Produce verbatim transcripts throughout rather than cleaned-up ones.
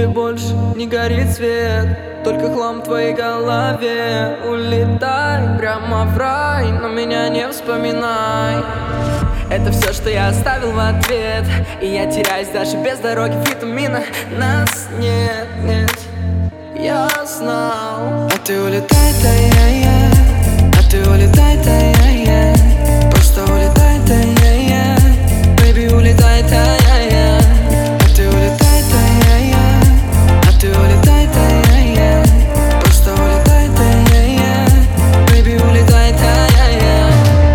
больше не горит свет, только хлам в твоей голове. Улетай прямо в рай, но меня не вспоминай. Это все, что я оставил в ответ, и я теряюсь даже без дороги витамина. Нас нет, нет, я знал. А ты улетай, та-я-я, а ты улетай, та-я-я, просто улетай, та-я-я, baby, улетай, та-я-я. А ты улетай, та-я-я, а ты улетай, та-я-я, просто улетай, та-я-я, baby, улетай, та-я-я.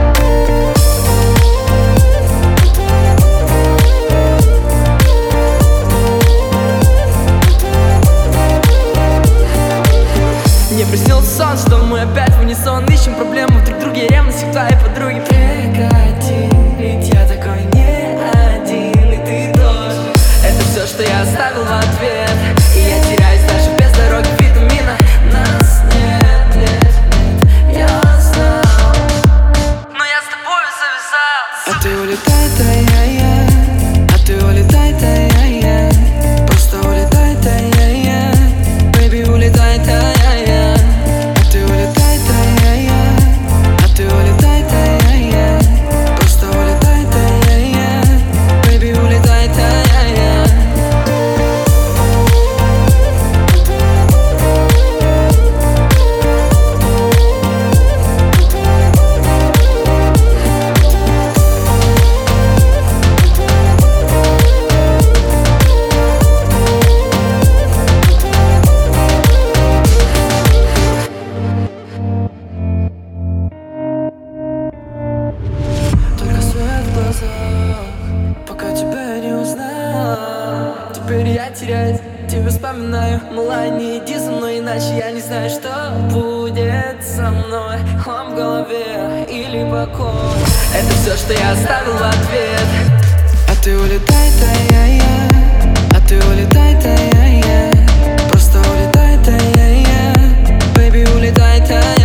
Мне приснился сон, что мы опять в унисон ищем проблемы в друг друге, ревность в твоей подруге. Прекрати, ведь я такой не один, и ты тоже. Это все, что я оставил в ответ, и я теряюсь даже без дороги витамина. Нас нет, нет, нет, я знал, но я с тобой завязал. А ты улетай, та-я-я, а ты улетай, та-я-я, просто улетай, та-я-я, baby, улетай, та-я-я. Пока тебя не узнал, теперь я теряюсь, тебя вспоминаю. Малая, не иди за мной, иначе я не знаю, что будет со мной. Хлам в голове или покой, это все, что я оставил в ответ. А ты улетай, та-я-я, а ты улетай, та-я-я, просто улетай, та-я-я, baby, улетай, та-я-я.